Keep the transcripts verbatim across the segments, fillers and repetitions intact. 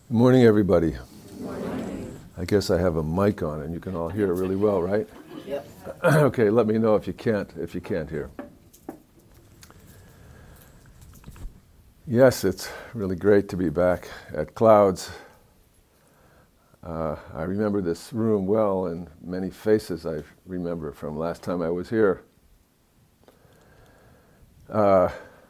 Good morning, everybody. Good morning. I guess I have a mic on and you can all hear really well, right? Yep. Okay, let me know if you can't if you can't hear. Yes, it's really great to be back at Clouds. Uh, I remember this room well, and many faces I remember from last time I was here. Uh,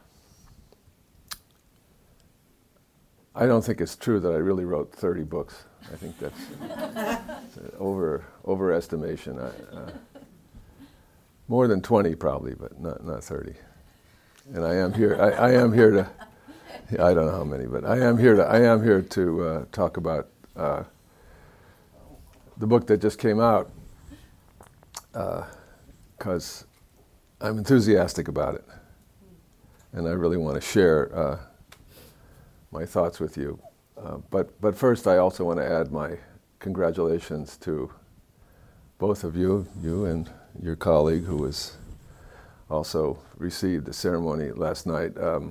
I don't think it's true that I really wrote thirty books. I think that's an over overestimation. I, uh, more than twenty probably, but not not thirty. And I am here. I, I am here to. I don't know how many, but I am here to. I am here to uh, talk about uh, the book that just came out, because uh, I'm enthusiastic about it, and I really want to share uh, my thoughts with you. Uh, but but first, I also want to add my congratulations to both of you, you and your colleague, who was also received the ceremony last night. Um,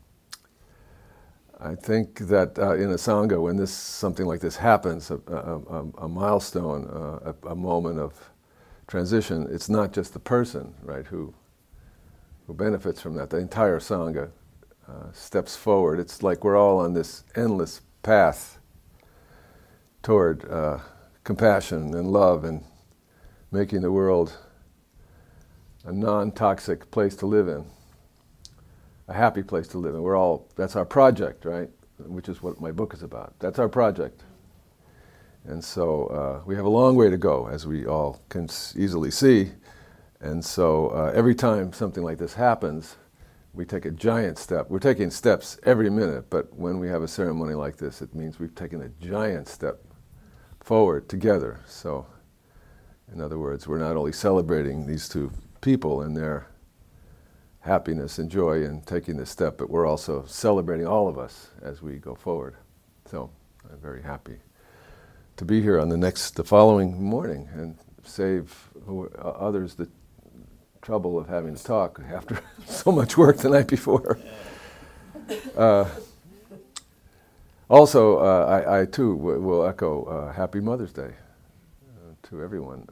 I think that uh, in a sangha, when this something like this happens, a, a, a, a milestone, uh, a, a moment of transition, it's not just the person, right, who who benefits from that. The entire sangha uh, steps forward. It's like we're all on this endless path toward uh, compassion and love and making the world a non-toxic place to live in, a happy place to live in. We're all, that's our project, right? Which is what my book is about. That's our project. And so uh, we have a long way to go, as we all can s- easily see. And so uh, every time something like this happens, we take a giant step. We're taking steps every minute, but when we have a ceremony like this, it means we've taken a giant step forward together. So, in other words, we're not only celebrating these two people and their happiness and joy in taking this step, but we're also celebrating all of us as we go forward. So, I'm very happy to be here on the next, the following morning and save who, uh, others the trouble of having to talk after so much work the night before. Uh, also, uh, I, I too w- will echo uh, Happy Mother's Day uh, to everyone.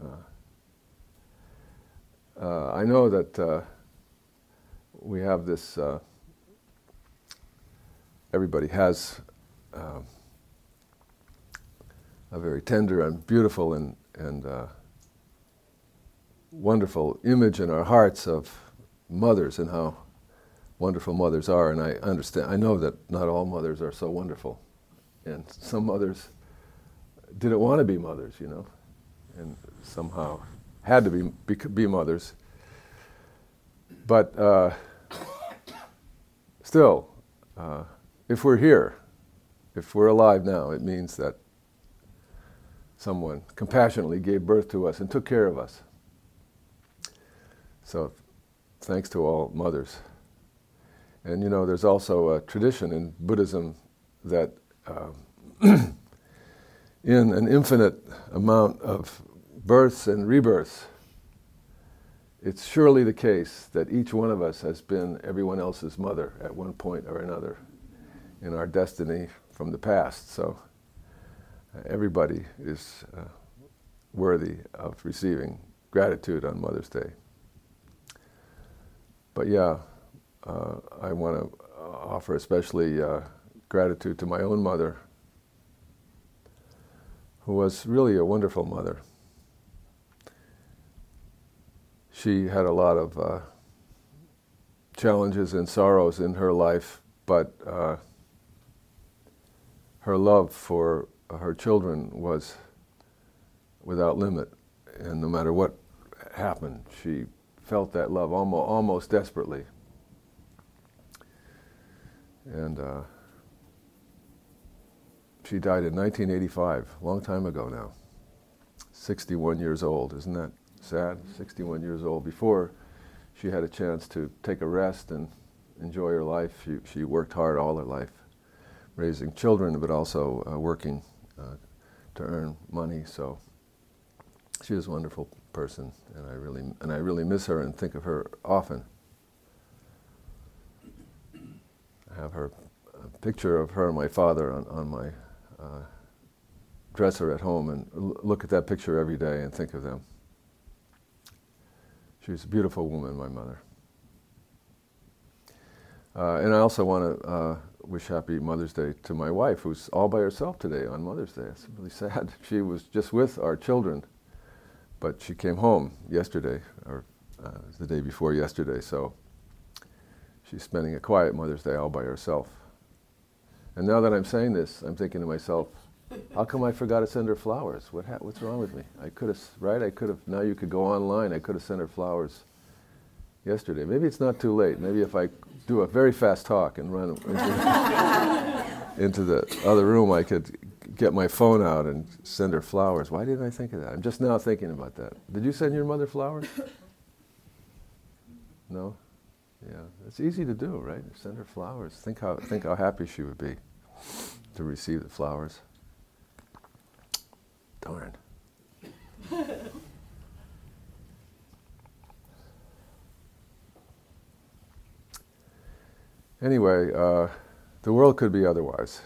Uh, uh, I know that uh, we have this, uh, everybody has uh, a very tender and beautiful and, and uh, wonderful image in our hearts of mothers and how wonderful mothers are. And I understand, I know that not all mothers are so wonderful. And some mothers didn't want to be mothers, you know, and somehow had to be be, be mothers. But uh, still, uh, if we're here, if we're alive now, it means that someone compassionately gave birth to us and took care of us. So thanks to all mothers. And you know, there's also a tradition in Buddhism that uh, in an infinite amount of births and rebirths, it's surely the case that each one of us has been everyone else's mother at one point or another in our destiny from the past. So uh, everybody is uh, worthy of receiving gratitude on Mother's Day. But yeah, uh, I want to offer especially uh, gratitude to my own mother, who was really a wonderful mother. She had a lot of uh, challenges and sorrows in her life, but uh, her love for her children was without limit. And no matter what happened, she felt that love almost, almost desperately. And uh, she died in nineteen eighty-five, a long time ago now. sixty-one years old, isn't that sad? sixty-one years old. Before she had a chance to take a rest and enjoy her life, she, she worked hard all her life, raising children, but also uh, working uh, to earn money. So she was a wonderful person, and I really and I really miss her and think of her often. I have her a picture of her and my father on, on my uh, uh, dresser at home and l- look at that picture every day and think of them. She was a beautiful woman, my mother. Uh, and I also want to uh, wish happy Mother's Day to my wife, who's all by herself today on Mother's Day. It's really sad. She was just with our children, but she came home yesterday, or uh, the day before yesterday, so she's spending a quiet Mother's Day all by herself. And now that I'm saying this, I'm thinking to myself, how come I forgot to send her flowers? What ha- what's wrong with me? I could have, right? I could have, now you could go online, I could have sent her flowers yesterday. Maybe it's not too late. Maybe if I do a very fast talk and run into, into the other room, I could get my phone out and send her flowers. Why didn't I think of that? I'm just now thinking about that. Did you send your mother flowers? No? Yeah, it's easy to do, right? Send her flowers. Think how think how happy she would be to receive the flowers. Darn. Anyway, uh, the world could be otherwise.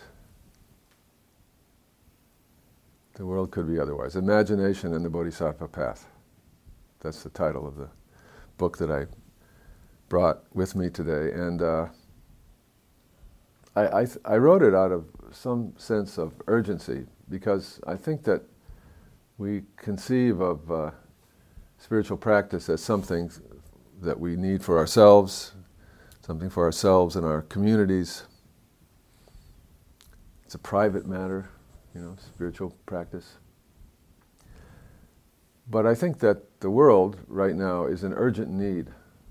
The world could be otherwise. Imagination and the Bodhisattva Path. That's the title of the book that I brought with me today. And uh, I, I, th- I wrote it out of some sense of urgency, because I think that we conceive of uh, spiritual practice as something that we need for ourselves, something for ourselves and our communities. It's a private matter, you know, spiritual practice. But I think that the world right now is in urgent need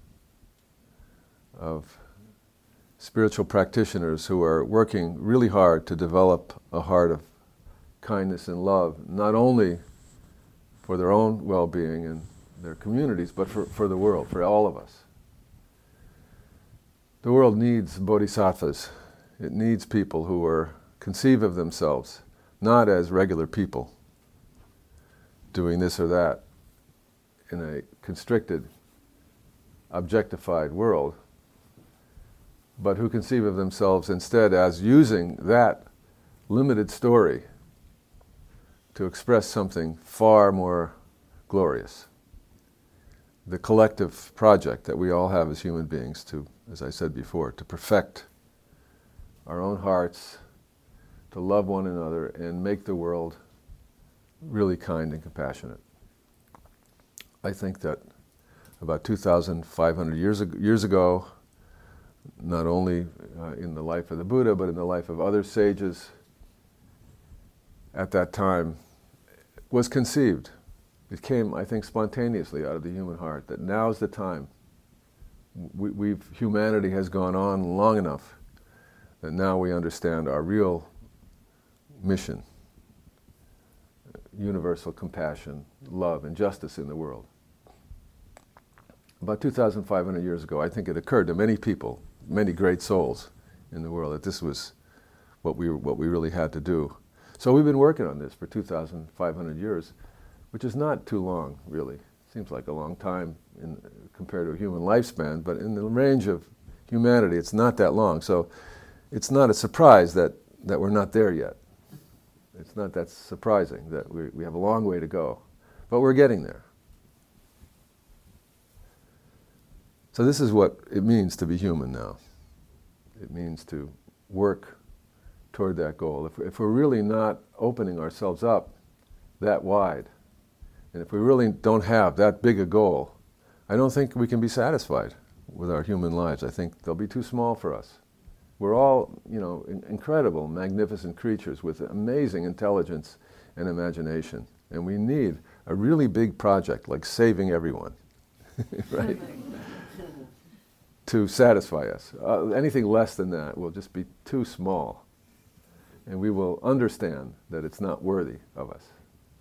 of spiritual practitioners who are working really hard to develop a heart of kindness and love, not only for their own well-being and their communities, but for, for the world, for all of us. The world needs bodhisattvas. It needs people who are conceive of themselves not as regular people doing this or that in a constricted, objectified world, but who conceive of themselves instead as using that limited story to express something far more glorious. The collective project that we all have as human beings to, as I said before, to perfect our own hearts, to love one another, and make the world really kind and compassionate. I think that about two thousand five hundred years ago, years ago not only uh, in the life of the Buddha, but in the life of other sages at that time, was conceived. It came, I think, spontaneously out of the human heart, that now's the time. We, we've, humanity has gone on long enough that now we understand our real mission: universal compassion, love, and justice in the world. About two thousand five hundred years ago, I think it occurred to many people, many great souls in the world, that this was what we what we really had to do. So we've been working on this for two thousand five hundred years, which is not too long, really. Seems like a long time in, compared to a human lifespan, but in the range of humanity, it's not that long. So it's not a surprise that, that we're not there yet. It's not that surprising that we we have a long way to go, but we're getting there. So this is what it means to be human now. It means to work toward that goal. If, if we're really not opening ourselves up that wide, and if we really don't have that big a goal, I don't think we can be satisfied with our human lives. I think they'll be too small for us. We're all, you know, in, incredible, magnificent creatures with amazing intelligence and imagination, and we need a really big project like saving everyone, right? to satisfy us. Uh, anything less than that will just be too small, and we will understand that it's not worthy of us.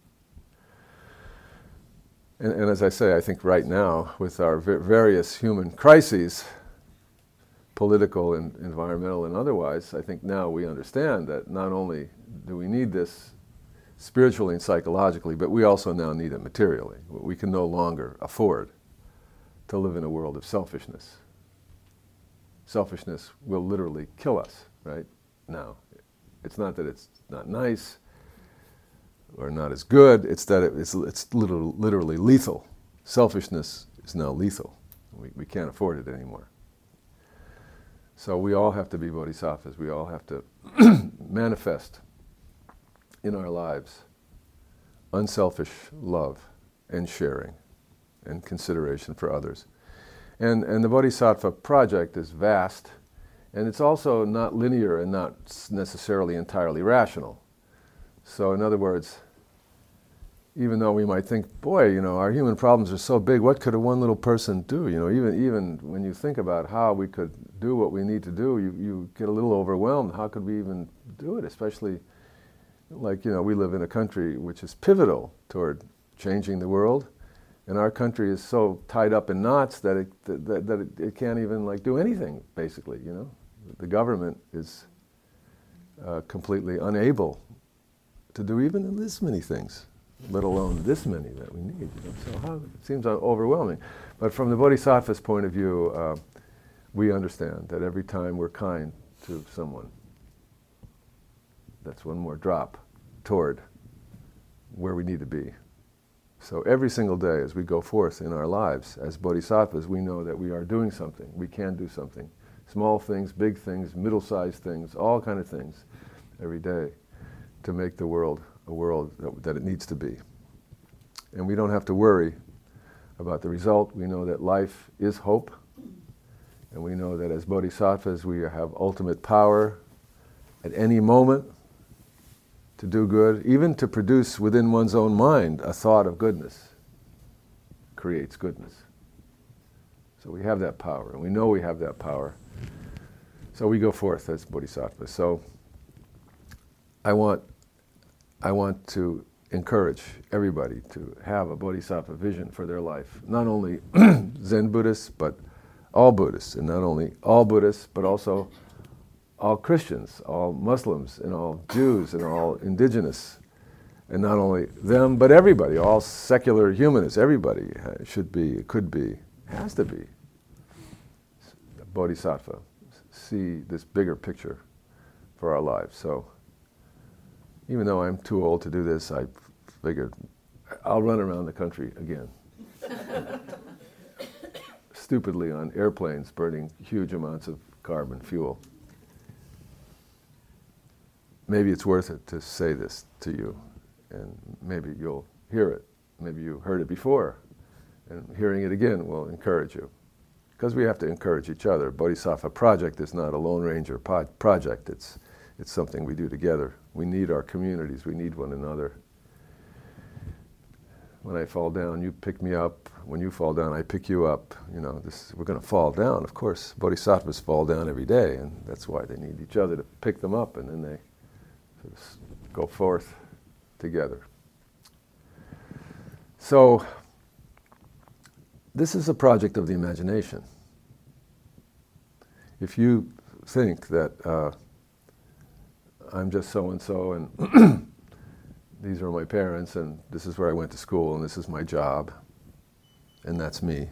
And, and as I say, I think right now, with our v- various human crises, political and environmental and otherwise, I think now we understand that not only do we need this spiritually and psychologically, but we also now need it materially. We can no longer afford to live in a world of selfishness. Selfishness will literally kill us right now. It's not that it's not nice or not as good, it's that it, it's, it's literally, literally lethal. Selfishness is now lethal. We, we can't afford it anymore. So we all have to be bodhisattvas. We all have to manifest in our lives unselfish love and sharing and consideration for others. And, and the Bodhisattva project is vast, and it's also not linear and not necessarily entirely rational. So in other words, even though we might think, boy, you know, our human problems are so big, what could a one little person do? You know, even even when you think about how we could do what we need to do, you, you get a little overwhelmed. How could we even do it? Especially, like, you know, we live in a country which is pivotal toward changing the world, and our country is so tied up in knots that it that, that it, it can't even, like, do anything, basically, you know. The government is uh, completely unable to do even this many things, let alone this many that we need. You know? So how, it seems overwhelming. But from the Bodhisattva's point of view, uh, we understand that every time we're kind to someone, that's one more drop toward where we need to be. So every single day as we go forth in our lives as bodhisattvas, we know that we are doing something. We can do something. Small things, big things, middle-sized things, all kind of things every day to make the world a world that, that it needs to be. And we don't have to worry about the result. We know that life is hope. And we know that as bodhisattvas we have ultimate power at any moment to do good, even to produce within one's own mind a thought of goodness creates goodness. So we have that power, and we know we have that power. So we go forth as bodhisattvas. So I want, I want to encourage everybody to have a bodhisattva vision for their life. Not only Zen Buddhists, but all Buddhists, and not only all Buddhists, but also all Christians, all Muslims, and all Jews, and all indigenous, and not only them, but everybody, all secular humanists, everybody should be, could be, has to be a bodhisattva. See this bigger picture for our lives. So even though I'm too old to do this, I figured I'll run around the country again. Stupidly on airplanes burning huge amounts of carbon fuel. Maybe it's worth it to say this to you, and maybe you'll hear it. Maybe you heard it before, and hearing it again will encourage you. Because we have to encourage each other. Bodhisattva project is not a Lone Ranger pod- project. It's, it's something we do together. We need our communities. We need one another. When I fall down, you pick me up. When you fall down, I pick you up. You know, this, we're going to fall down, of course. Bodhisattvas fall down every day, and that's why they need each other to pick them up, and then they sort of go forth together. So, this is a project of the imagination. If you think that uh, I'm just so-and-so and these are my parents and this is where I went to school and this is my job and that's me,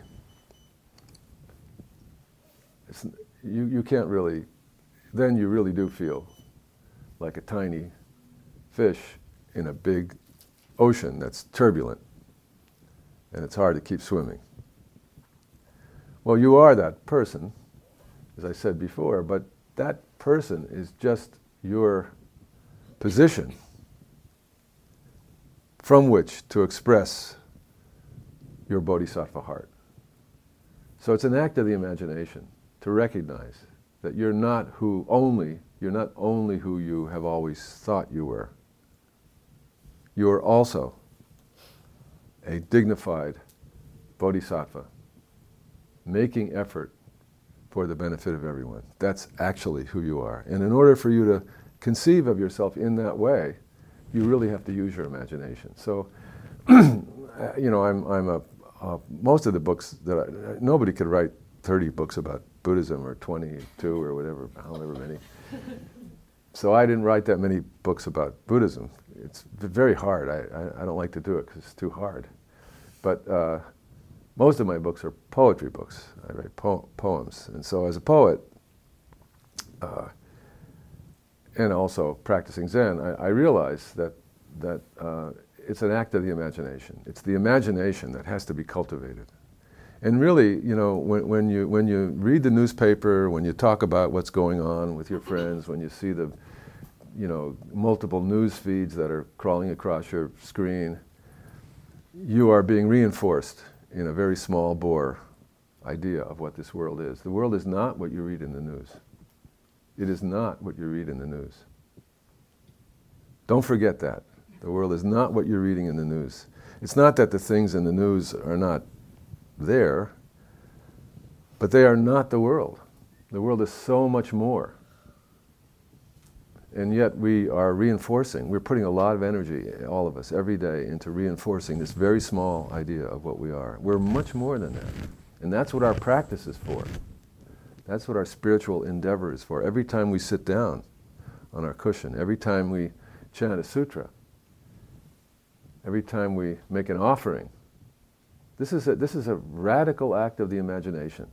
it's, you, you can't really, then you really do feel like a tiny fish in a big ocean that's turbulent and it's hard to keep swimming. Well, you are that person, as I said before, but that person is just your position from which to express your bodhisattva heart. So it's an act of the imagination to recognize that you're not who only, you're not only who you have always thought you were. You are also a dignified bodhisattva, making effort for the benefit of everyone. That's actually who you are. And in order for you to conceive of yourself in that way, you really have to use your imagination. So, you know, I'm, I'm a, uh, most of the books that I, nobody could write thirty books about Buddhism or twenty-two or whatever, however many. So I didn't write that many books about Buddhism. It's very hard. I, I, I don't like to do it because it's too hard. But uh, most of my books are poetry books. I write po- poems. And so as a poet, uh, and also practicing Zen, I, I realized that, that uh, it's an act of the imagination. It's the imagination that has to be cultivated. And really, you know, when, when, you, when you read the newspaper, when you talk about what's going on with your friends, when you see the, you know, multiple news feeds that are crawling across your screen, you are being reinforced in a very small bore idea of what this world is. The world is not what you read in the news. It is not what you read in the news. Don't forget that. The world is not what you're reading in the news. It's not that the things in the news are not there, but they are not the world. The world is so much more. And yet we are reinforcing, we're putting a lot of energy, all of us, every day into reinforcing this very small idea of what we are. We're much more than that. And that's what our practice is for. That's what our spiritual endeavor is for. Every time we sit down on our cushion, every time we chant a sutra, every time we make an offering, this is a, this is a radical act of the imagination.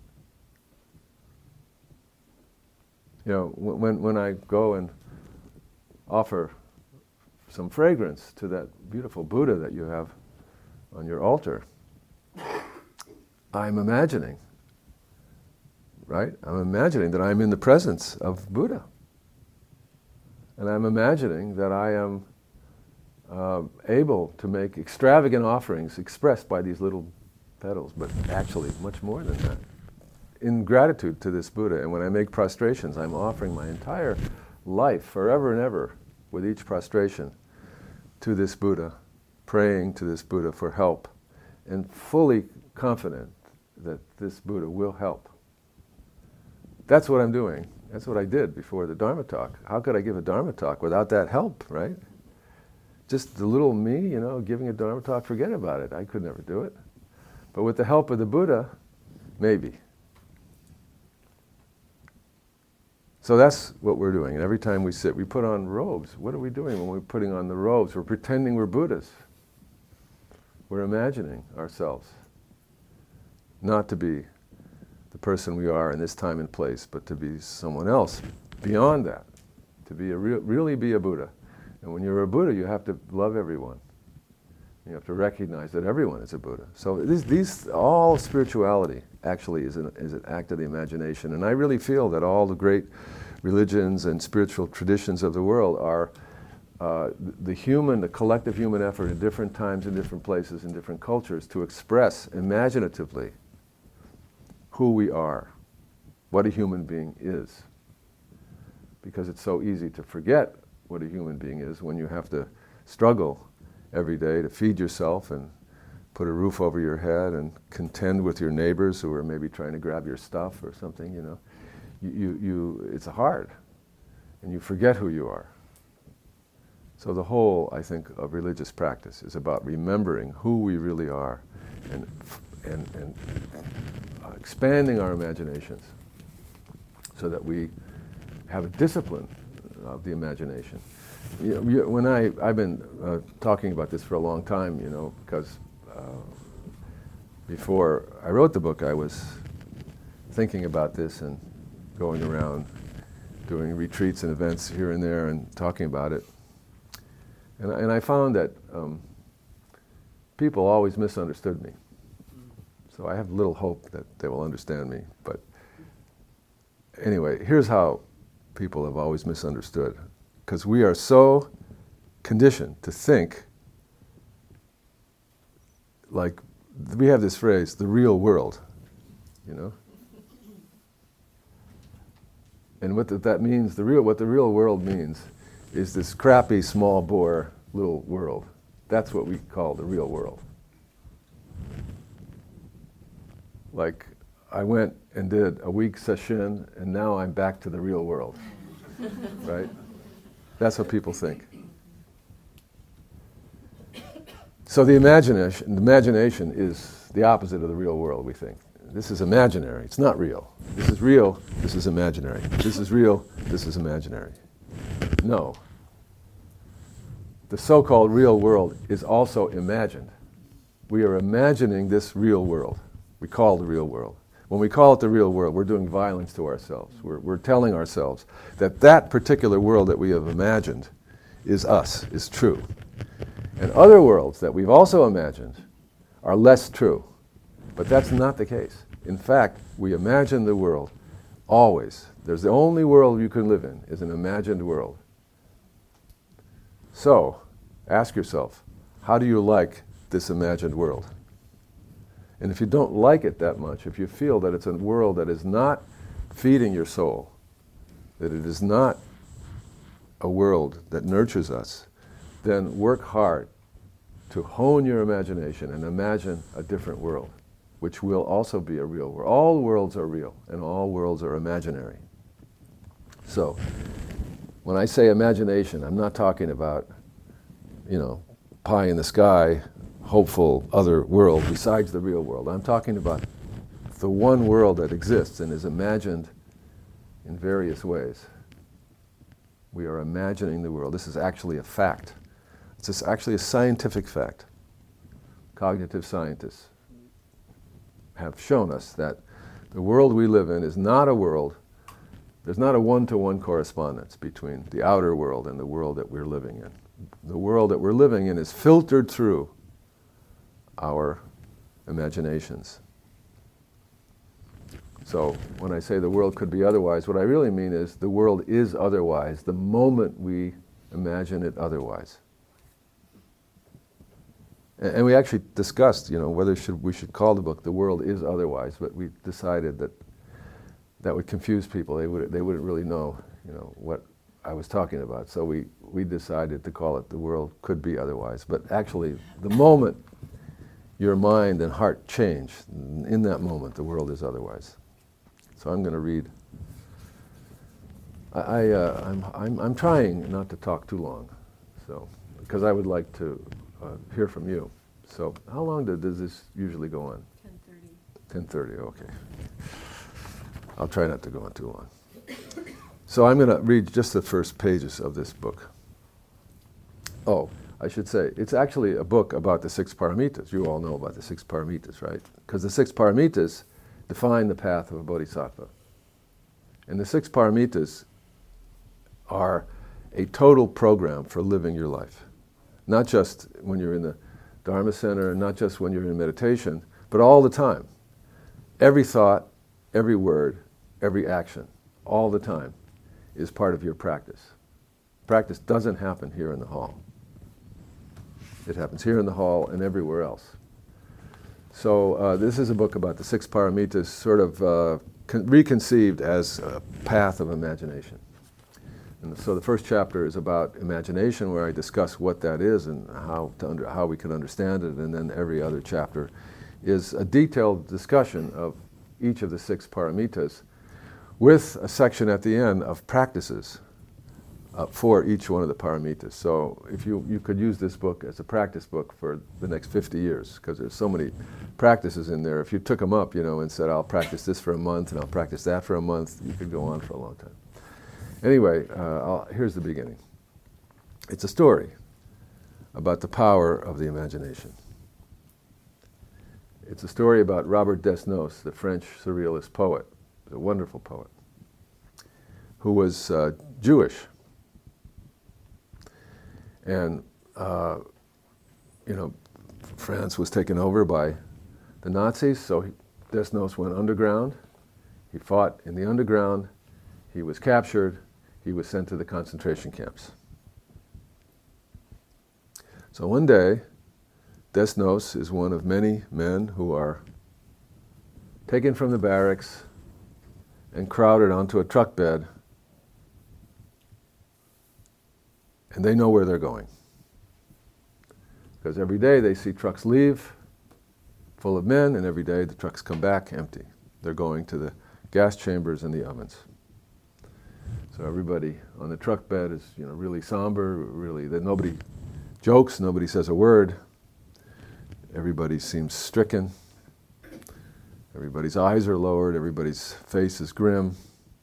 You know, when, when I go and offer some fragrance to that beautiful Buddha that you have on your altar, I'm imagining, right? I'm imagining that I'm in the presence of Buddha. And I'm imagining that I am uh, able to make extravagant offerings expressed by these little petals, but actually much more than that, in gratitude to this Buddha. And when I make prostrations, I'm offering my entire life, forever and ever, with each prostration, to this Buddha, praying to this Buddha for help, and fully confident that this Buddha will help. That's what I'm doing. That's what I did before the Dharma talk. How could I give a Dharma talk without that help, right? Just the little me, you know, giving a Dharma talk, forget about it. I could never do it. But with the help of the Buddha, maybe. So that's what we're doing. And every time we sit, we put on robes. What are we doing when we're putting on the robes? We're pretending we're Buddhas. We're imagining ourselves not to be the person we are in this time and place, but to be someone else beyond that, to be a real, really be a Buddha. And when you're a Buddha, you have to love everyone. You have to recognize that everyone is a Buddha. So these, these all spirituality actually is an, is an act of the imagination. And I really feel that all the great religions and spiritual traditions of the world are uh, the human, the collective human effort at different times, in different places, in different cultures to express imaginatively who we are, what a human being is. Because it's so easy to forget what a human being is when you have to struggle every day to feed yourself and put a roof over your head and contend with your neighbors who are maybe trying to grab your stuff or something, you know. You, you, you, it's hard, and you forget who you are. So the whole, I think, of religious practice is about remembering who we really are and, and, and uh, expanding our imaginations so that we have a discipline of the imagination. You know, when I, I've been uh, talking about this for a long time, you know, because uh, before I wrote the book, I was thinking about this and going around doing retreats and events here and there and talking about it. And, and I found that um, people always misunderstood me. So I have little hope that they will understand me. But anyway, here's how people have always misunderstood. Because we are so conditioned to think, like, we have this phrase, the real world, you know? And what that means, the real, what the real world means is this crappy, small bore little world. That's what we call the real world. Like, I went and did a week session, and now I'm back to the real world, right? That's what people think. So the imagination, the imagination is the opposite of the real world, we think. This is imaginary. It's not real. This is real. This is imaginary. This is real. This is imaginary. No. The so-called real world is also imagined. We are imagining this real world. We call the real world. When we call it the real world, we're doing violence to ourselves. We're, we're telling ourselves that that particular world that we have imagined is us, is true. And other worlds that we've also imagined are less true. But that's not the case. In fact, we imagine the world always. There's the only world you can live in is an imagined world. So, ask yourself, how do you like this imagined world? And if you don't like it that much, if you feel that it's a world that is not feeding your soul, that it is not a world that nurtures us, then work hard to hone your imagination and imagine a different world, which will also be a real world. All worlds are real, and all worlds are imaginary. So, when I say imagination, I'm not talking about, you know, pie in the sky, hopeful other world besides the real world. I'm talking about the one world that exists and is imagined in various ways. We are imagining the world. This is actually a fact. It's actually a scientific fact. Cognitive scientists have shown us that the world we live in is not a world, there's not a one-to-one correspondence between the outer world and the world that we're living in. The world that we're living in is filtered through our imaginations. So when I say the world could be otherwise, what I really mean is the world is otherwise the moment we imagine it otherwise. And, and we actually discussed, you know, whether should, we should call the book "The World Is Otherwise," but we decided that that would confuse people. They would they wouldn't really know, you know, what I was talking about. So we, we decided to call it "The World Could Be Otherwise." But actually, the moment your mind and heart change, in that moment, the world is otherwise. So I'm going to read. I, I uh, I'm I'm I'm trying not to talk too long, so because I would like to uh, hear from you. So how long do, does this usually go on? ten thirty. ten thirty. Okay. I'll try not to go on too long. So I'm going to read just the first pages of this book. Oh, I should say, it's actually a book about the six paramitas. You all know about the six paramitas, right? Because the six paramitas define the path of a bodhisattva. And the six paramitas are a total program for living your life. Not just when you're in the Dharma Center, not just when you're in meditation, but all the time. Every thought, every word, every action, all the time, is part of your practice. Practice doesn't happen here in the hall. It happens here in the hall and everywhere else. So uh, this is a book about the six paramitas, sort of uh, con- reconceived as a path of imagination. And so the first chapter is about imagination, where I discuss what that is and how to under, how we can understand it, and then every other chapter is a detailed discussion of each of the six paramitas, with a section at the end of practices uh, for each one of the paramitas. So if you, you could use this book as a practice book for the next fifty years, because there's so many practices in there. If you took them up, you know, and said, I'll practice this for a month and I'll practice that for a month, you could go on for a long time. Anyway, uh, I'll, here's the beginning. It's a story about the power of the imagination. It's a story about Robert Desnos, the French surrealist poet, a wonderful poet, who was uh, Jewish. And, uh, you know, France was taken over by the Nazis, so he, Desnos went underground. He fought in the underground. He was captured. He was sent to the concentration camps. So one day, Desnos is one of many men who are taken from the barracks and crowded onto a truck bed, and they know where they're going. Because every day they see trucks leave full of men, and every day the trucks come back empty. They're going to the gas chambers and the ovens. So everybody on the truck bed is, you know, really somber, really, that nobody jokes, nobody says a word. Everybody seems stricken. Everybody's eyes are lowered, everybody's face is grim.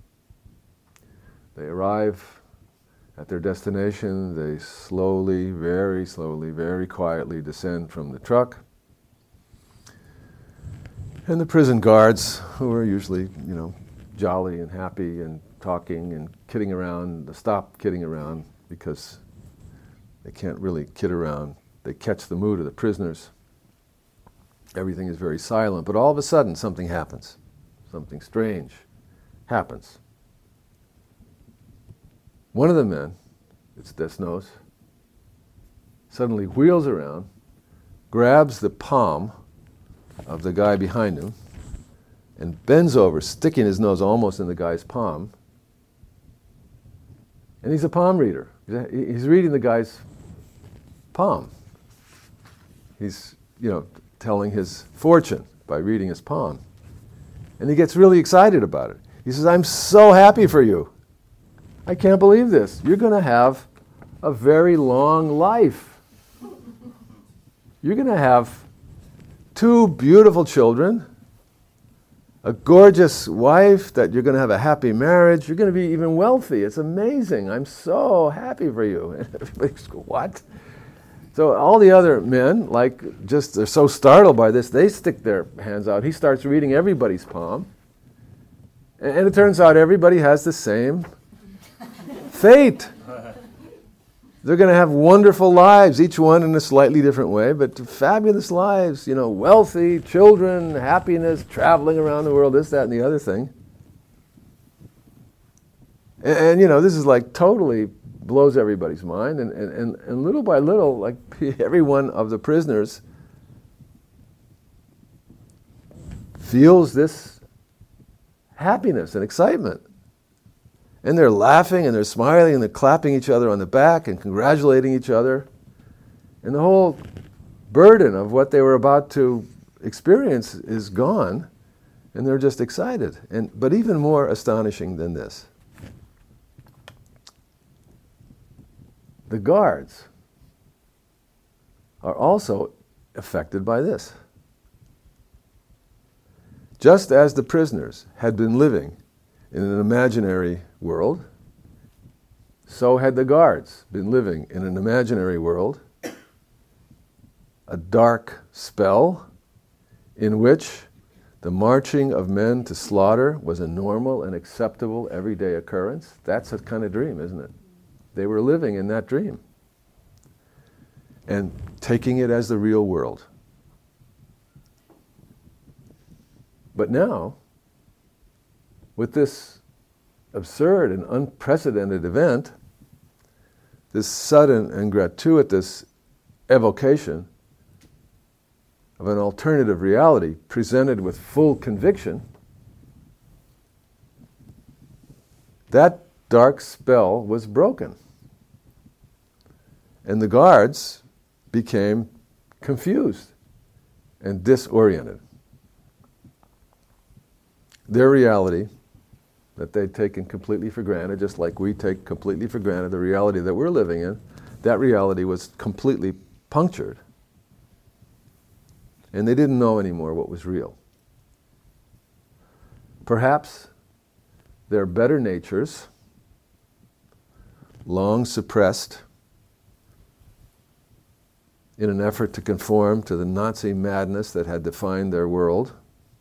They arrive at their destination, they slowly, very slowly, very quietly descend from the truck. And the prison guards, who are usually, you know, jolly and happy and talking and kidding around, stop kidding around because they can't really kid around. They catch the mood of the prisoners. Everything is very silent, but all of a sudden something happens. Something strange happens. One of the men, it's Desnos, suddenly wheels around, grabs the palm of the guy behind him, and bends over, sticking his nose almost in the guy's palm. And he's a palm reader. He's reading the guy's palm. He's, you know, telling his fortune by reading his palm. And he gets really excited about it. He says, "I'm so happy for you. I can't believe this. You're going to have a very long life. You're going to have two beautiful children, a gorgeous wife, that you're going to have a happy marriage. You're going to be even wealthy. It's amazing. I'm so happy for you." And everybody's going, "What?" So all the other men, like, just they're so startled by this, they stick their hands out. He starts reading everybody's palm. And it turns out everybody has the same fate. They're going to have wonderful lives, each one in a slightly different way, but fabulous lives, you know, wealthy, children, happiness, traveling around the world, this, that, and the other thing. And, and you know, this is like totally blows everybody's mind, and, and, and, and little by little, like every one of the prisoners feels this happiness and excitement. And they're laughing and they're smiling and they're clapping each other on the back and congratulating each other. And the whole burden of what they were about to experience is gone, and they're just excited. And but even more astonishing than this, the guards are also affected by this. Just as the prisoners had been living in an imaginary world, so had the guards been living in an imaginary world, a dark spell in which the marching of men to slaughter was a normal and acceptable everyday occurrence. That's a kind of dream, isn't it? They were living in that dream and taking it as the real world. But now, with this absurd and unprecedented event, this sudden and gratuitous evocation of an alternative reality presented with full conviction, that dark spell was broken. And the guards became confused and disoriented. Their reality that they'd taken completely for granted, just like we take completely for granted the reality that we're living in, that reality was completely punctured. And they didn't know anymore what was real. Perhaps their better natures, long suppressed in an effort to conform to the Nazi madness that had defined their world,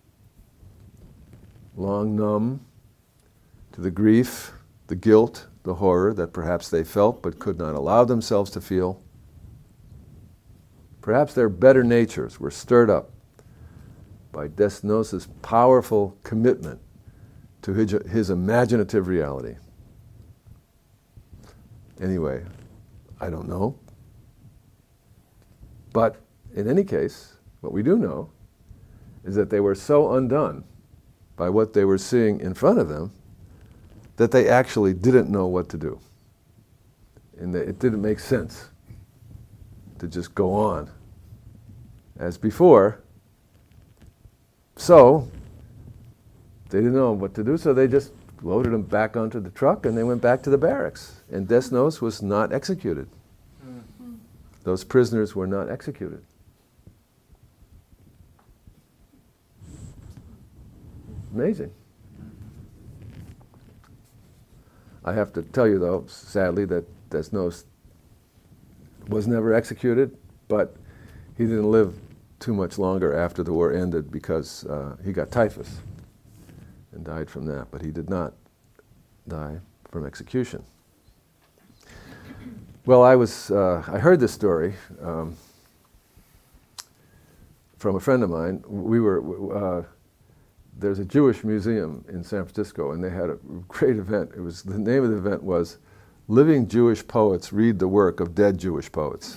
long numb to the grief, the guilt, the horror that perhaps they felt but could not allow themselves to feel. Perhaps their better natures were stirred up by Desnos' powerful commitment to his, his imaginative reality. Anyway, I don't know. But in any case, what we do know is that they were so undone by what they were seeing in front of them that they actually didn't know what to do. And that it didn't make sense to just go on as before. So they didn't know what to do, so they just loaded them back onto the truck and they went back to the barracks. And Desnos was not executed. Mm-hmm. Those prisoners were not executed. Amazing. I have to tell you, though, sadly, that Desnos was never executed, but he didn't live too much longer after the war ended because uh, he got typhus and died from that, but he did not die from execution. Well, I was, uh, I heard this story um, from a friend of mine. We were, uh, there's a Jewish museum in San Francisco, and they had a great event. It was, the name of the event was Living Jewish Poets Read the Work of Dead Jewish Poets.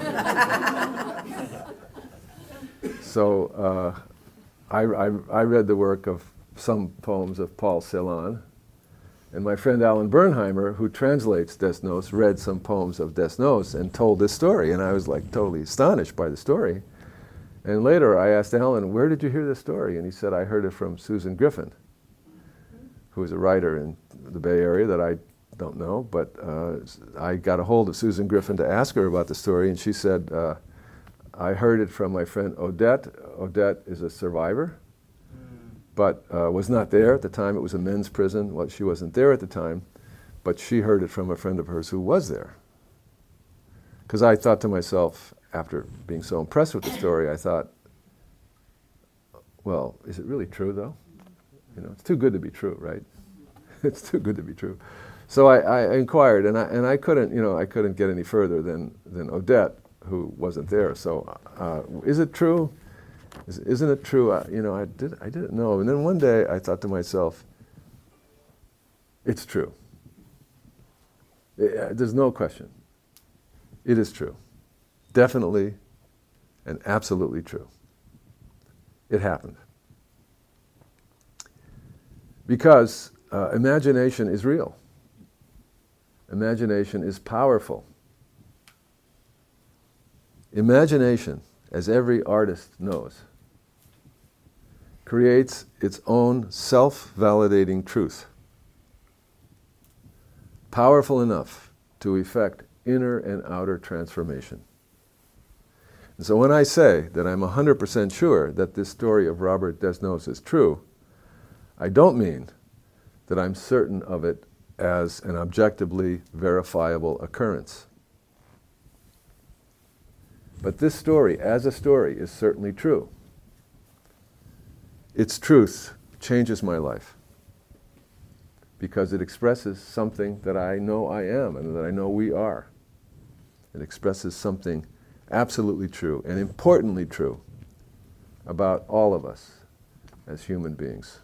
So uh, I, I, I read the work of some poems of Paul Celan, and my friend Alan Bernheimer, who translates Desnos, read some poems of Desnos and told this story, and I was like totally astonished by the story. And later I asked Alan, where did you hear this story? And he said, I heard it from Susan Griffin, who is a writer in the Bay Area that I don't know, but uh, I got a hold of Susan Griffin to ask her about the story, and she said, uh, I heard it from my friend Odette. Odette is a survivor, but uh, was not there at the time. It was a men's prison. Well, she wasn't there at the time, but she heard it from a friend of hers who was there. Because I thought to myself, after being so impressed with the story, I thought, well, is it really true, though? You know, it's too good to be true, right? It's too good to be true. So I, I inquired, and I and I couldn't, you know, I couldn't get any further than than Odette, who wasn't there. So, uh, is it true? Is, isn't it true? Uh, you know, I did. I didn't know. And then one day, I thought to myself, it's true. It, uh, there's no question. It is true. Definitely and absolutely true. It happened. Because uh, imagination is real. Imagination is powerful. Imagination, as every artist knows, creates its own self-validating truth, powerful enough to effect inner and outer transformation. And so when I say that I'm one hundred percent sure that this story of Robert Desnos is true, I don't mean that I'm certain of it as an objectively verifiable occurrence. But this story, as a story, is certainly true. Its truth changes my life because it expresses something that I know I am and that I know we are. It expresses something absolutely true and importantly true about all of us as human beings.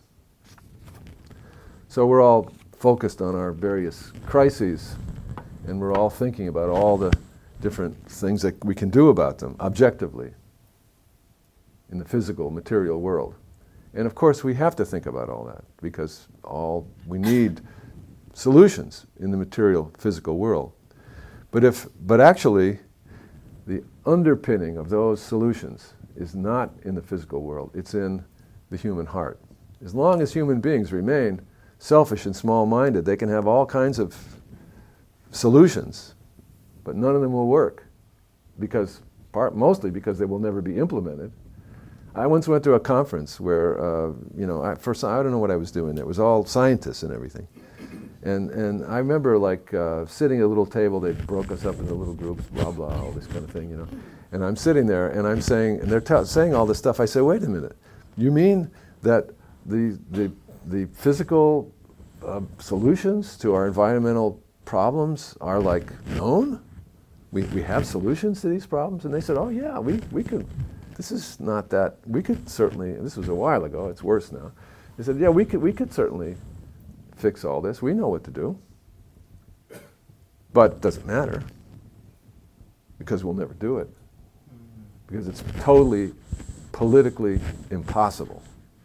So we're all focused on our various crises, and we're all thinking about all the different things that we can do about them objectively in the physical, material world. And of course we have to think about all that because all we need solutions in the material, physical world. But if, but actually, the underpinning of those solutions is not in the physical world, it's in the human heart. As long as human beings remain selfish and small-minded, they can have all kinds of solutions, but none of them will work, because part, mostly because they will never be implemented. I once went to a conference where, uh, you know, I, first I don't know what I was doing. It was all scientists and everything. And and I remember like uh, sitting at a little table. They broke us up into little groups, blah blah, all this kind of thing, you know. And I'm sitting there, and I'm saying, and they're t- saying all this stuff. I say, wait a minute, you mean that the the the physical uh, solutions to our environmental problems are like known? We we have solutions to these problems? And they said, oh yeah, we we could. This is not that. We could certainly. This was a while ago. It's worse now. They said, yeah, we could we could certainly fix all this. We know what to do. But it doesn't matter because we'll never do it. Because it's totally politically impossible.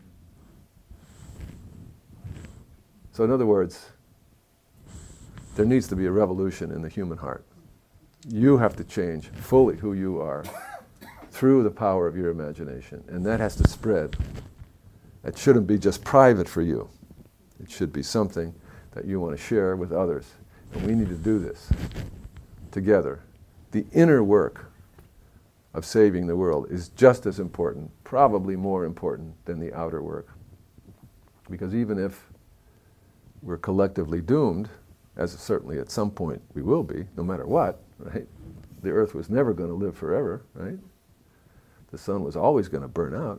So in other words, there needs to be a revolution in the human heart. You have to change fully who you are through the power of your imagination. And that has to spread. That shouldn't be just private for you. It should be something that you want to share with others. And we need to do this together. The inner work of saving the world is just as important, probably more important than the outer work. Because even if we're collectively doomed, as certainly at some point we will be, no matter what, right? The earth was never going to live forever, right? the sun was always going to burn out.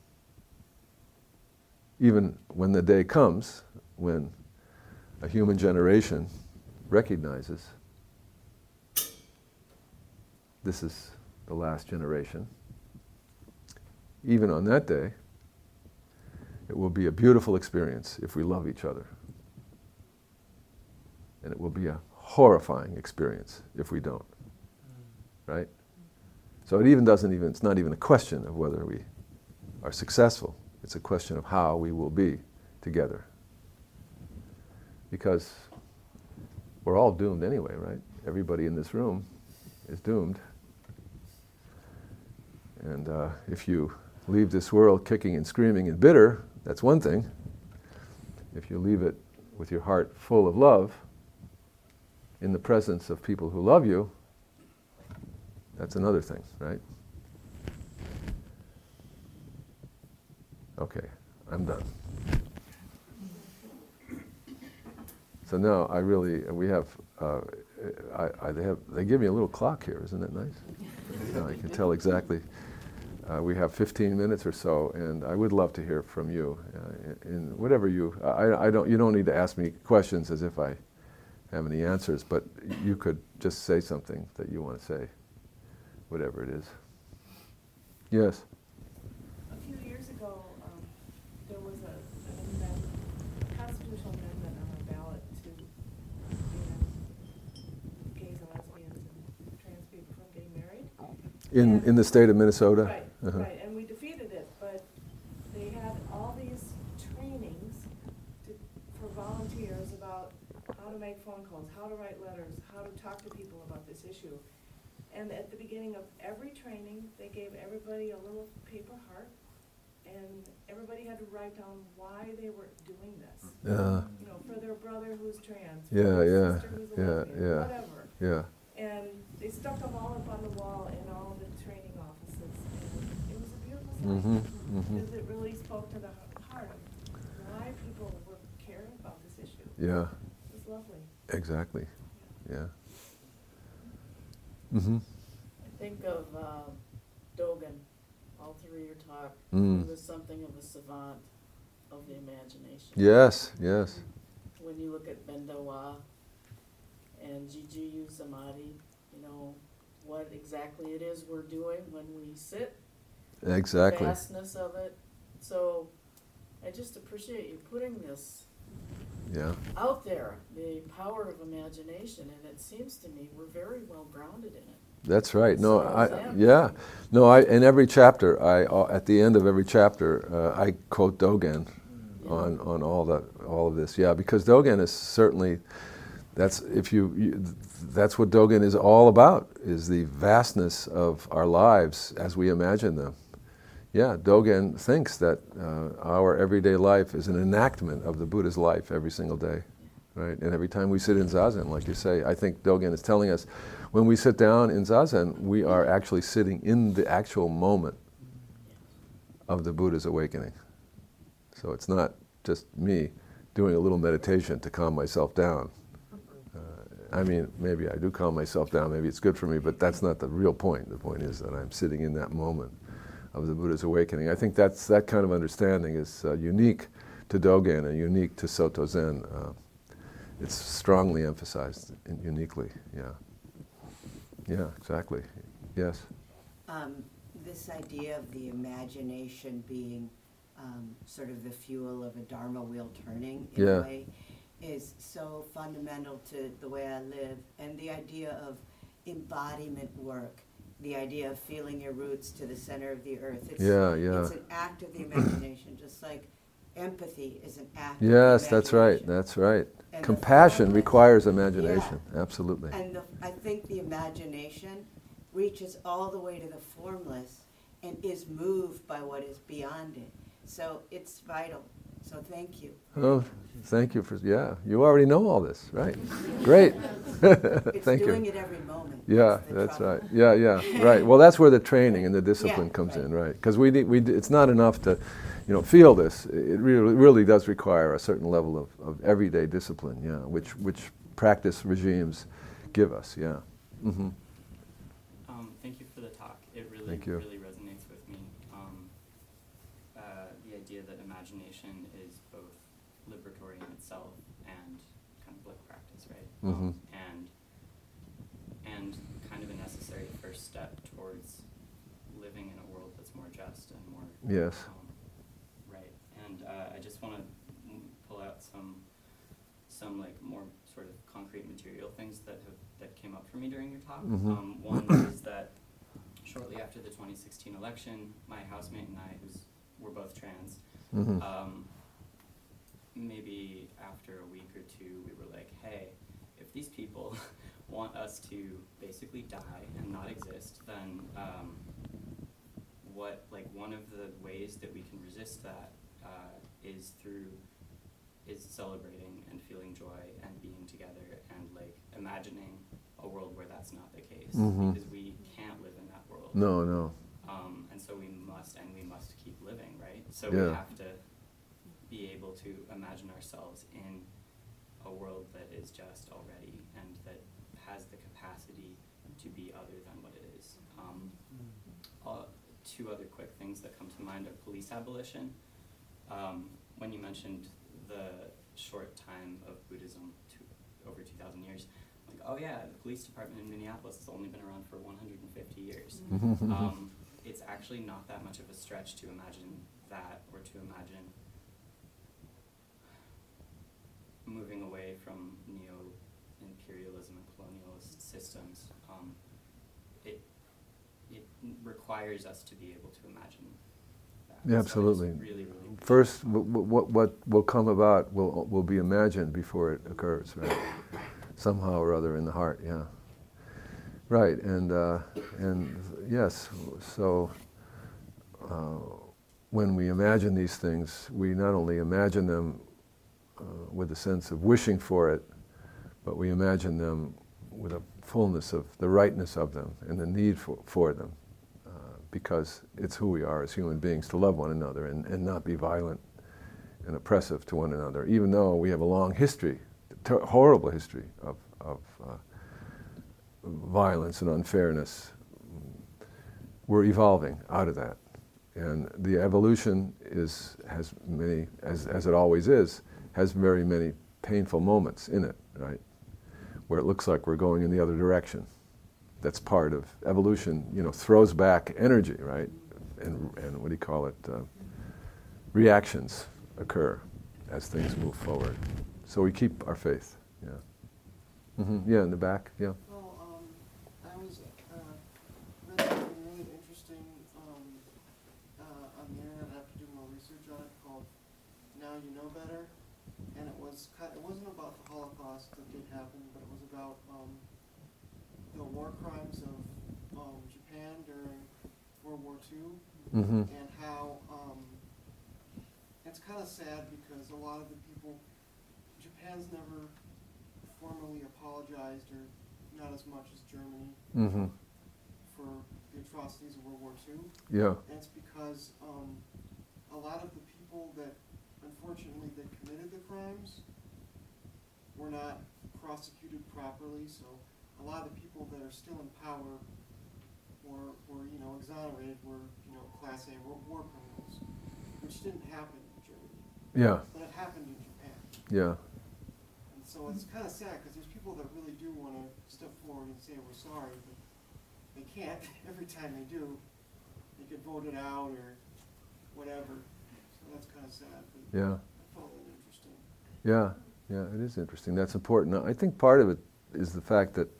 Even when the day comes when a human generation recognizes this is the last generation, even on that day, it will be a beautiful experience if we love each other. And it will be a horrifying experience if we don't. Right? So it even doesn't even, it's not even a question of whether we are successful. It's a question of how we will be together. Because we're all doomed anyway, right? Everybody in this room is doomed. And uh, if you leave this world kicking and screaming and bitter, that's one thing. If you leave it with your heart full of love, in the presence of people who love you, that's another thing, right? Okay, I'm done. So now I really, we have, uh, I, I, they have, they give me a little clock here, isn't that nice? Now I can tell exactly. Uh, we have fifteen minutes or so, and I would love to hear from you uh, in whatever you, I, I don't, you don't need to ask me questions as if I have any answers, but you could just say something that you want to say, whatever it is. Yes? A few years ago, um, there was a, an amendment, a constitutional amendment on a ballot to ban gays and lesbians and trans people from getting married. In And in the state of Minnesota? Right, Uh-huh. right, and we defeated it, but they had all these trainings to, for volunteers about how to make phone calls, how to write letters, how to talk to people about this issue. And at the beginning of every training, they gave everybody a little paper heart, and everybody had to write down why they were doing this. Yeah. You know, for their brother who's trans, for Yeah, their yeah, sister who's a yeah, lesbian, yeah. whatever. Yeah. And they stuck them all up on the wall in all the training offices, and it was a beautiful sight. Mm-hmm, mm-hmm. Because it really spoke to the heart of why people were caring about this issue. Yeah, It was lovely. exactly. Yeah. Mm-hmm. I think of uh, Dogen, all through your talk. Mm. He was something of a savant of the imagination. Yes, yes. When you look at Bendawa and Jijiyu Samadhi, you know, what exactly it is we're doing when we sit, Exactly. the vastness of it. So I just appreciate you putting this Yeah. out there, the power of imagination, and it seems to me we're very well grounded in it. That's right. No, So I is that. yeah. No, I in every chapter, I uh, at the end of every chapter, uh, I quote Dogen Yeah. on on all the all of this. Yeah, because Dogen is certainly that's if you, you that's what Dogen is all about, is the vastness of our lives as we imagine them. Yeah, Dogen thinks that uh, our everyday life is an enactment of the Buddha's life every single day, right? And every time we sit in Zazen, like you say, I think Dogen is telling us, when we sit down in Zazen, we are actually sitting in the actual moment of the Buddha's awakening. So it's not just me doing a little meditation to calm myself down. Uh, I mean, maybe I do calm myself down, maybe it's good for me, but that's not the real point. The point is that I'm sitting in that moment of the Buddha's awakening. I think that's that kind of understanding is uh, unique to Dogen and unique to Soto Zen. Uh, it's strongly emphasized in, uniquely, yeah. Yeah, exactly. Yes? Um, this idea of the imagination being um, sort of the fuel of a Dharma wheel turning in Yeah. a way is so fundamental to the way I live. And the idea of embodiment work, the idea of feeling your roots to the center of the earth. It's, Yeah, yeah. It's an act of the imagination, just like empathy is an act Yes, of the that's right, imagination. that's right. And the Compassion formless- requires imagination, absolutely. And the, I think the imagination reaches all the way to the formless and is moved by what is beyond it. So it's vital. So thank you. Oh, thank you for, yeah, you already know all this, right? Great. It's Thank doing you. it every moment. Yeah, the that's trouble. right. Yeah, yeah, right. Well, that's where the training and the discipline Yeah, comes right. in, right? Because we, need- we, d- it's not enough to, you know, feel this. It really, really does require a certain level of, of everyday discipline, yeah, which, which practice regimes give us, yeah. Mm-hmm. Um, thank you for the talk. It really, Thank you. really resonates with me. Um, uh, the idea that imagination is both liberatory in itself and kind of like practice, right? Mhm. Um, and and kind of a necessary first step towards living in a world that's more just and more Yes. um, right. And uh, I just want to pull out some some like more sort of concrete material things that have that came up for me during your talk. Mhm. Um, one is that shortly after the twenty sixteen election, my housemate and I, who's we're both trans, Mhm. um, maybe after a week or two, we were like, hey, if these people want us to basically die and not exist, then um, what, like one of the ways that we can resist that uh, is through, is celebrating and feeling joy and being together and like imagining a world where that's not the case, Mhm. because we can't live in that world. No, no. Um, and so we must, and we must keep living, right? So Yeah. we have to be able to imagine ourselves in a world that is just already and that has the capacity to be other than what it is. Um, uh, two other quick things that come to mind are police abolition. Um, when you mentioned the short time of Buddhism, to, over two thousand years, like, oh yeah, the police department in Minneapolis has only been around for one hundred fifty years. Mhm. Um, it's actually not that much of a stretch to imagine that, or to imagine moving away from neo-imperialism and colonialist systems. Um, it it requires us to be able to imagine that. Yeah, So I just absolutely. really, really First, w- w- what what will come about will will be imagined before it occurs, right? Somehow or other in the heart, yeah. Right, and uh, and yes, so uh, when we imagine these things, we not only imagine them uh, with a sense of wishing for it, but we imagine them with a fullness of the rightness of them and the need for, for them, uh, because it's who we are as human beings, to love one another and, and not be violent and oppressive to one another, even though we have a long history, ter- horrible history of, of uh, violence and unfairness. We're evolving out of that. And the evolution is, has many, as, as it always is, has very many painful moments in it, right? Where it looks like we're going in the other direction. That's part of evolution, you know, throws back energy, right? And, and what do you call it? Uh, reactions occur as things move forward. So we keep our faith, yeah. Mm-hmm. Yeah, in the back, yeah. Well, um, I was, uh, read something really interesting, um, uh, on the internet. I have to do more research on it, called Now You Know Better. And it was kind, it wasn't about the Holocaust that did happen, but it was about, um, the war crimes of, um, Japan during World War Two. Mm-hmm. And how, um, it's kind of sad because a lot of the people, Japan's never formally apologized, or not as much as Germany, Mm-hmm. for the atrocities of World War Two. Yeah. And it's because um, a lot of the people that, unfortunately, that committed the crimes were not prosecuted properly. So a lot of the people that are still in power were, were you know, exonerated, were, you know, Class A war, war criminals, which didn't happen in Germany, Yeah, but it happened in Japan. yeah. And so it's kind of sad because there's people that really do want to step forward and say we're sorry, but they can't. Every time they do, they get voted out or whatever. So that's kind of sad. But Yeah. I found that interesting. Yeah, yeah, it is interesting. That's important. I think part of it is the fact that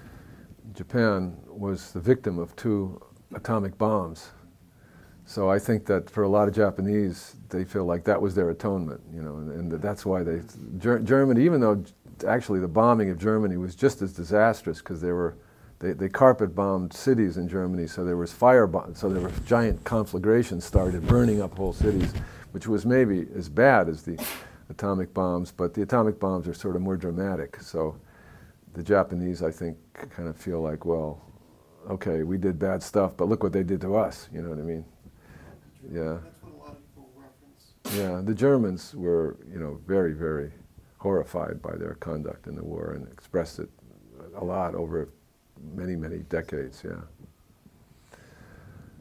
Japan was the victim of two atomic bombs. So I think that for a lot of Japanese, they feel like that was their atonement, you know, and, and that's why they, Ger- Germany, even though actually the bombing of Germany was just as disastrous, because they were, they, they carpet bombed cities in Germany, so there was fire, bomb, so there were giant conflagrations started burning up whole cities, which was maybe as bad as the atomic bombs, but the atomic bombs are sort of more dramatic. So the Japanese, I think, kind of feel like, well, okay, we did bad stuff, but look what they did to us, you know what I mean? Yeah. That's what a lot of people reference. Yeah, the Germans were, you know, very, very horrified by their conduct in the war and expressed it a lot over many, many decades, yeah.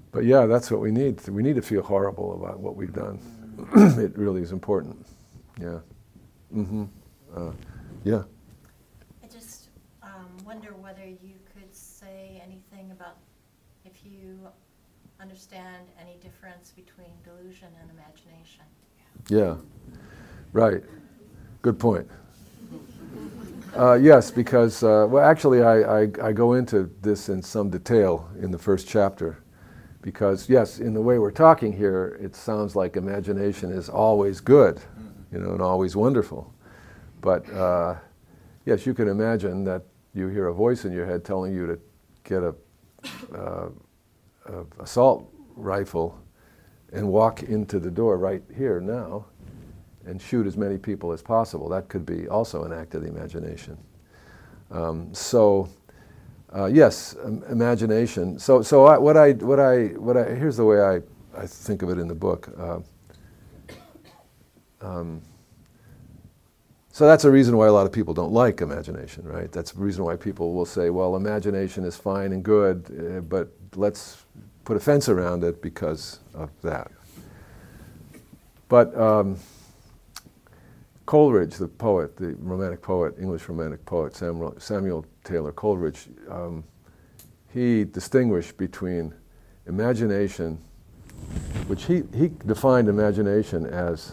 But yeah, that's what we need. We need to feel horrible about what we've done. It really is important. Yeah. Mm-hmm. Uh, yeah. I just um, wonder whether you could say anything about if you understand any difference between delusion and imagination. Yeah. Right. Good point. Uh, yes, because, uh, well, actually, I, I, I go into this in some detail in the first chapter. Because, yes, in the way we're talking here, it sounds like imagination is always good, you know, and always wonderful. But, uh, yes, you can imagine that you hear a voice in your head telling you to get a, uh, a assault rifle and walk into the door right here now and shoot as many people as possible. That could be also an act of the imagination. Um, so... Uh, yes, um, imagination. So, so I, what I, what I, what I. Here's the way I, I think of it in the book. Uh, um, so that's a reason why a lot of people don't like imagination, right? That's the reason why people will say, "Well, imagination is fine and good, uh, but let's put a fence around it because of that." But um, Coleridge, the poet, the Romantic poet, English Romantic poet, Samuel, Samuel Taylor Coleridge, um, he distinguished between imagination, which he, he defined imagination as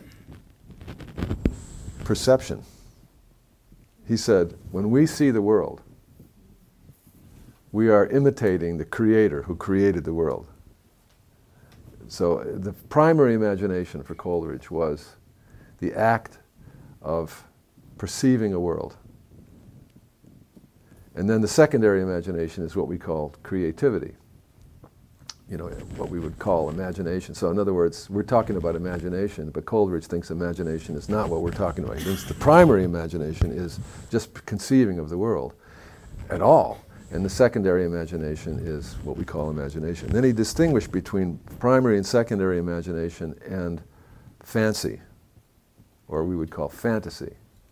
perception. He said, when we see the world, we are imitating the creator who created the world. So the primary imagination for Coleridge was the act of perceiving a world. And then the secondary imagination is what we call creativity, you know, what we would call imagination. So in other words, we're talking about imagination, but Coleridge thinks imagination is not what we're talking about. He thinks the primary imagination is just conceiving of the world at all. And the secondary imagination is what we call imagination. Then he distinguished between primary and secondary imagination and fancy, or we would call fantasy.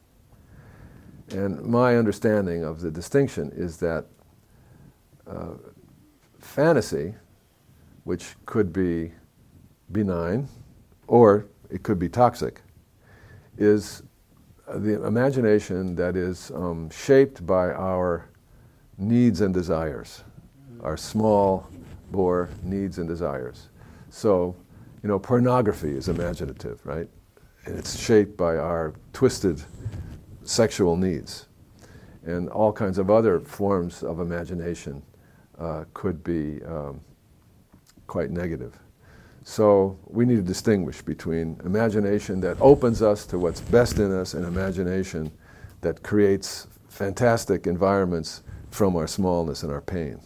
And my understanding of the distinction is that uh, fantasy, which could be benign or it could be toxic, is the imagination that is um, shaped by our needs and desires, our small bore needs and desires. So, you know, pornography is imaginative, right? And it's shaped by our twisted sexual needs. And all kinds of other forms of imagination uh, could be um, quite negative. So we need to distinguish between imagination that opens us to what's best in us and imagination that creates fantastic environments from our smallness and our pain.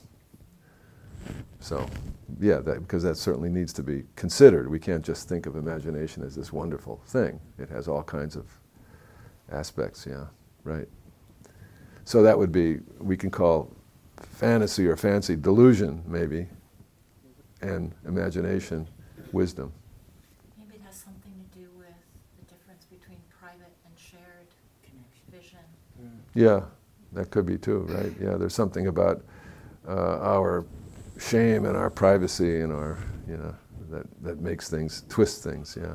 So, yeah, that, because that certainly needs to be considered. We can't just think of imagination as this wonderful thing. It has all kinds of aspects, yeah, right. So that would be, we can call fantasy or fancy delusion, maybe, and imagination wisdom. Maybe it has something to do with the difference between private and shared vision. Yeah, that could be too, right? Yeah, there's something about uh, our shame and our privacy and our, you know, that, that makes things, twist things, yeah.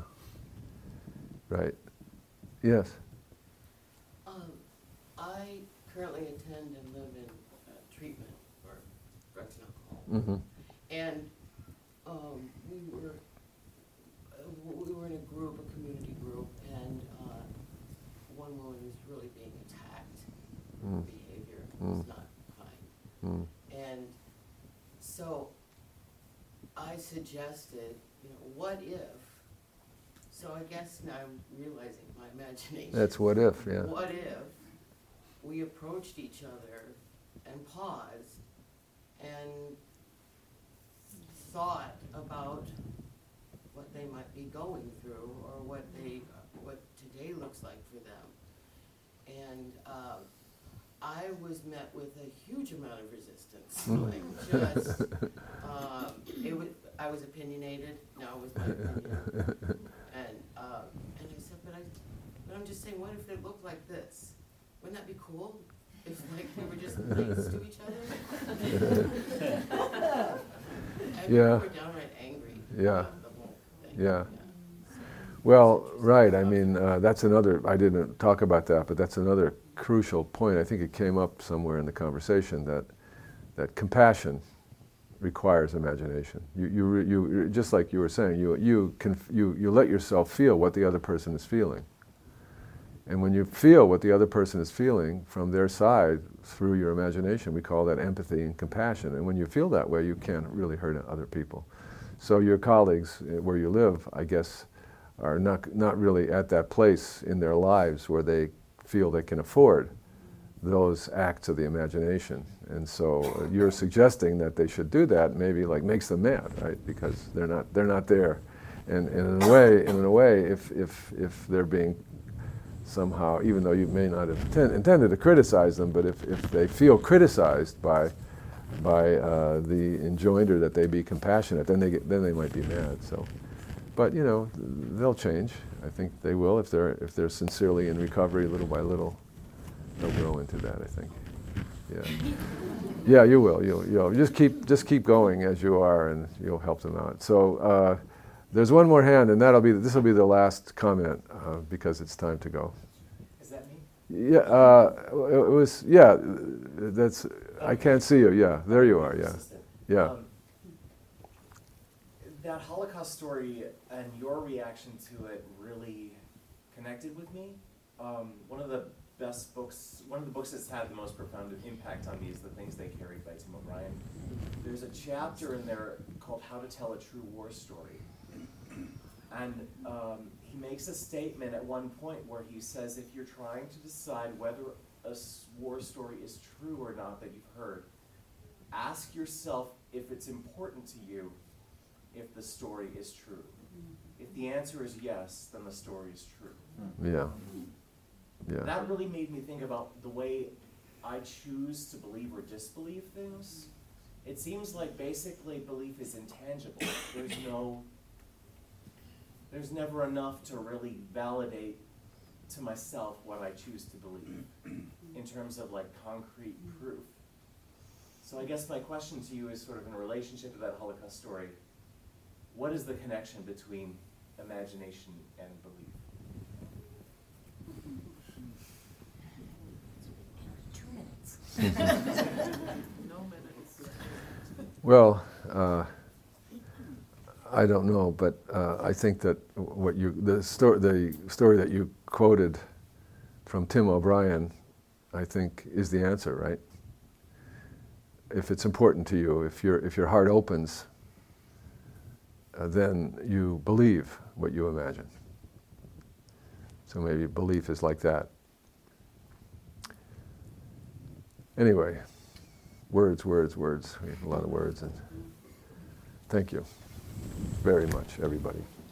Right. Yes? Um, I currently attend and live in uh, treatment for drugs and alcohol. Mm-hmm. And um, we were uh, we were in a group, a community group, and uh, one woman was really being attacked. Her Mm. behavior Mm. was not kind. Mm. And so I suggested, you know, what if? So I guess now I'm realizing my imagination. That's what if, yeah. What if we approached each other and paused and thought about what they might be going through or what they, what today looks like for them. And uh, I was met with a huge amount of resistance. Mm. Like just, um, it was, I was opinionated. No, it was my opinion. And um, and I said, but I, but I'm just saying, what if it looked like this? Wouldn't that be cool? If like we were just nice to each other? I Yeah. think we're downright angry. Yeah. about the whole thing. Yeah. Well, right, I mean, uh, that's another, I didn't talk about that, but that's another crucial point. I think it came up somewhere in the conversation that, that compassion requires imagination. You, you, re- you, just like you were saying, you, you, can, you, you let yourself feel what the other person is feeling. And when you feel what the other person is feeling from their side through your imagination, we call that empathy and compassion. And when you feel that way, you can't really hurt other people. So your colleagues uh, where you live, I guess, are not, not really at that place in their lives where they feel they can afford those acts of the imagination. And so uh, you're suggesting that they should do that, maybe like makes them mad, right? Because they're not, they're not there. And, and in a way, in a way, if, if, if they're being somehow, even though you may not have inten- intended to criticize them, but if, if they feel criticized by, by uh, the enjoinder that they be compassionate, then they, get, then they might be mad. So. But you know, they'll change. I think they will if they're if they're sincerely in recovery, little by little. They'll grow into that. I think. Yeah. Yeah, you will. You'll you'll just keep just keep going as you are, and you'll help them out. So uh, there's one more hand, and that'll be this will be the last comment uh, because it's time to go. Is that me? Yeah. Uh, it was. Yeah. That's. I can't see you. Yeah. There you are. Yeah. Yeah. Um, that Holocaust story and your reaction to it really connected with me. Um, one of the best books, one of the books that's had the most profound impact on me is The Things They Carried by Tim O'Brien. There's a chapter in there called How to Tell a True War Story. And um, he makes a statement at one point where he says, if you're trying to decide whether a s- war story is true or not that you've heard, ask yourself if it's important to you if the story is true. If the answer is yes, then the story is true. Yeah. Yeah. That really made me think about the way I choose to believe or disbelieve things. It seems like basically belief is intangible. There's no, there's never enough to really validate to myself what I choose to believe in terms of like concrete proof. So I guess my question to you is sort of in relationship to that Holocaust story. What is the connection between imagination and belief? Two minutes. No minutes. Well, uh, I don't know, but uh, I think that what you the story the story that you quoted from Tim O'Brien, I think, is the answer, right? If it's important to you, if your if your heart opens, uh, then you believe what you imagine. So maybe belief is like that. Anyway, words, words, words. We have a lot of words, and thank you very much, everybody.